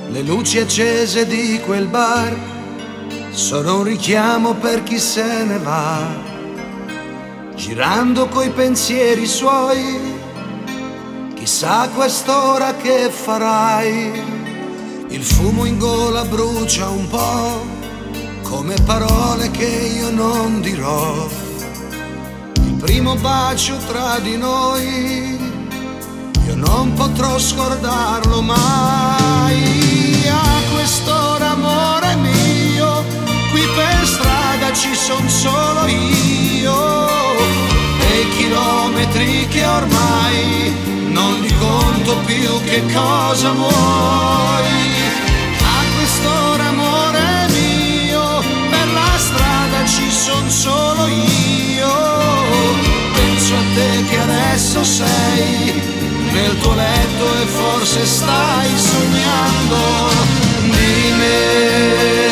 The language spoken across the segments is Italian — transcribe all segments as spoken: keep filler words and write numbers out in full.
Le luci accese di quel bar sono un richiamo per chi se ne va, girando coi pensieri suoi, chissà quest'ora che farai. Il fumo in gola brucia un po', come parole che io non dirò. Il primo bacio tra di noi, io non potrò scordarlo mai. A quest'ora, amore mio, qui per strada ci son solo io, e i chilometri che ormai non li conto più, che cosa vuoi? A quest'ora, amore mio, per la strada ci son solo io, penso a te che adesso sei nel tuo letto e forse stai sognando di me.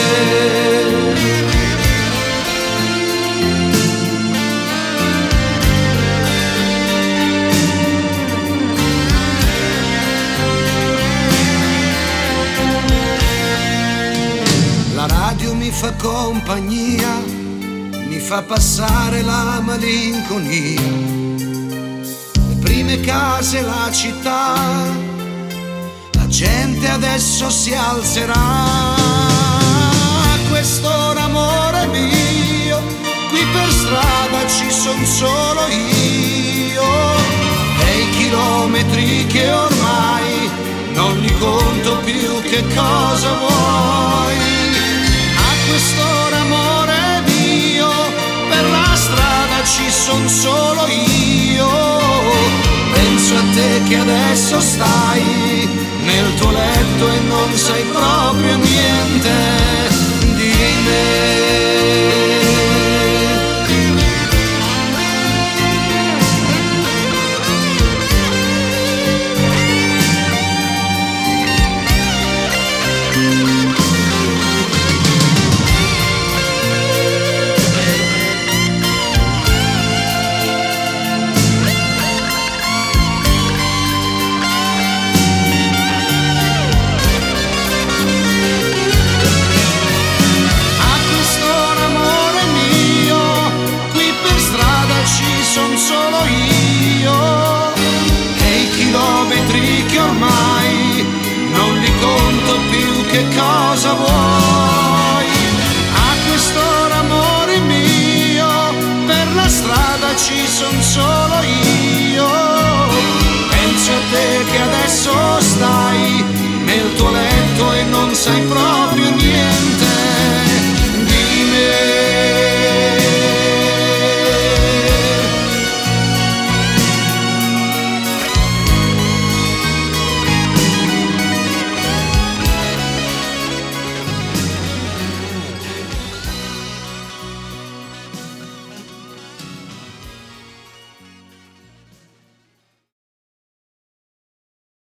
La radio mi fa compagnia, mi fa passare la malinconia. Prime case, la città, la gente adesso si alzerà. A quest'ora, amore mio, qui per strada ci son solo io, e i chilometri che ormai non li conto più, che cosa vuoi? A quest'ora, amore mio, per la strada ci son solo io, penso a te che adesso stai nel tuo letto e non sai proprio niente di me. Son solo io, e i chilometri che ormai non li conto più, che cosa vuoi? A quest'ora, amore mio, per la strada ci son solo io, penso a te che adesso stai nel tuo letto e non sai proprio niente